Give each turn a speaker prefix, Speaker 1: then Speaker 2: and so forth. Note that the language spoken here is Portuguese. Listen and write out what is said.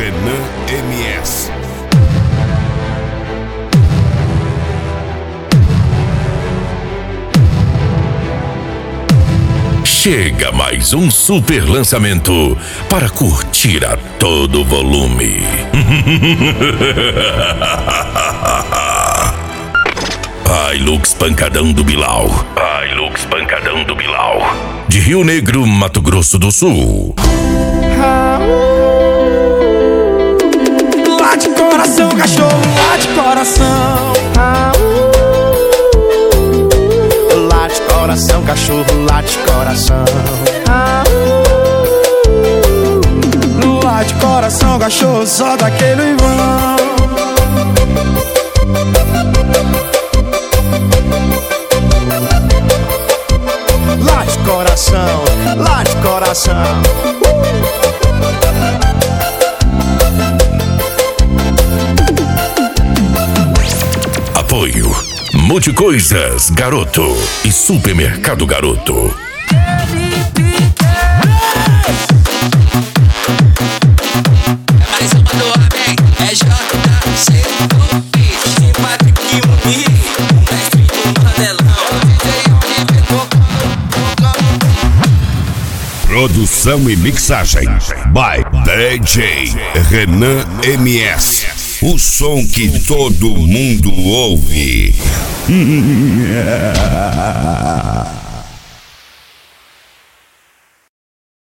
Speaker 1: Renan MS. Chega mais um super lançamento para curtir a todo volume. Hilux Pancadão do Bilal. Hilux Pancadão do Bilal. De Rio Negro, Mato Grosso do Sul.
Speaker 2: Lá de coração, cachorro, lá de coração. Lá de coração, cachorro, lá de coração. Lá de coração, cachorro, só daquele vão. Lá de coração, lá de coração.
Speaker 1: Apoio Multicoisas Garoto e Supermercado Garoto.
Speaker 3: Mais uma do Abem, é JC, simpático e bonito, mestre do Mandelão.
Speaker 1: Produção e mixagem by DJ Renan MS. O som que todo mundo ouve.